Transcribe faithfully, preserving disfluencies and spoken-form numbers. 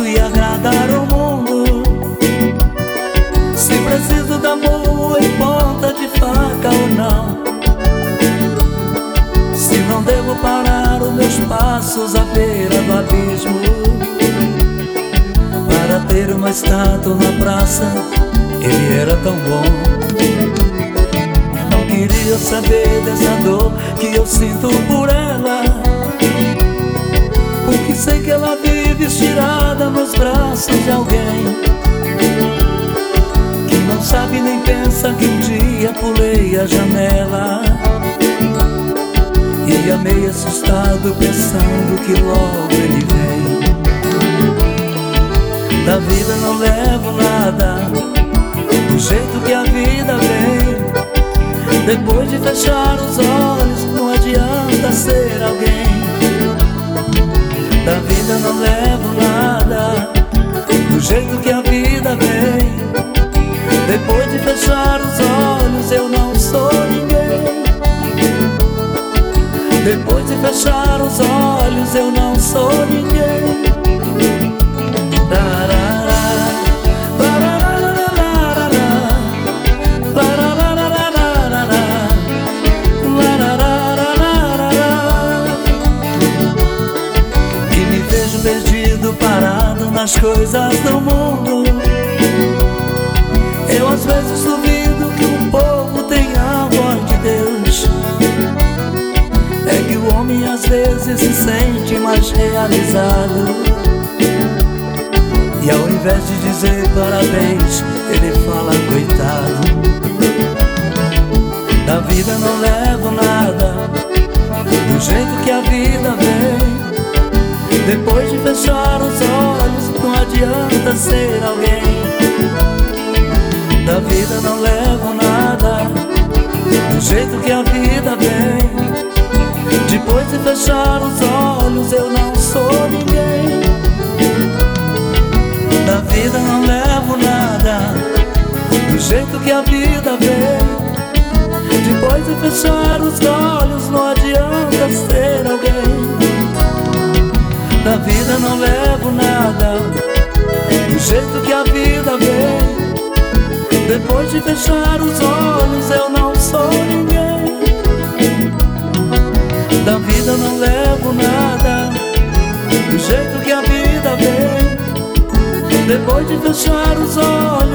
fácil e agradar ao mundo. Se preciso de amor em ponta de faca ou não. Se não devo parar os meus passos à beira do abismo para ter uma estátua na praça, ele era tão bom. Não queria saber dessa dor que eu sinto por ela, porque sei que ela vive estirada nos braços de alguém que não sabe nem pensa que um dia pulei a janela e amei assustado pensando que logo ele vem. Da vida não levo nada, do jeito que a vida vem. Depois de fechar os olhos não adianta ser alguém. Da vida não levo nada, do jeito que a vida vem. Depois de fechar os olhos eu não sou ninguém. Depois de fechar os olhos eu não sou ninguém. E me vejo perdido, parado nas coisas do mundo. Eu às vezes duvido que o povo tenha a voz de Deus. É que o homem às vezes se sente mais realizado, e ao invés de dizer parabéns, ele fala coitado. Da vida não levo nada, do jeito que a vida vem. Depois de fechar os olhos não adianta ser alguém. Da vida não levo nada, do jeito que a vida vem. Depois de fechar os olhos eu não sou ninguém. Da vida não levo nada, do jeito que a vida vem. Depois de fechar os olhos não adianta ser alguém. Da vida não levo nada, do jeito que a vida vem. Depois de fechar os olhos eu não sou ninguém. Da vida não levo nada, do jeito que a vida vem. Depois de fechar os olhos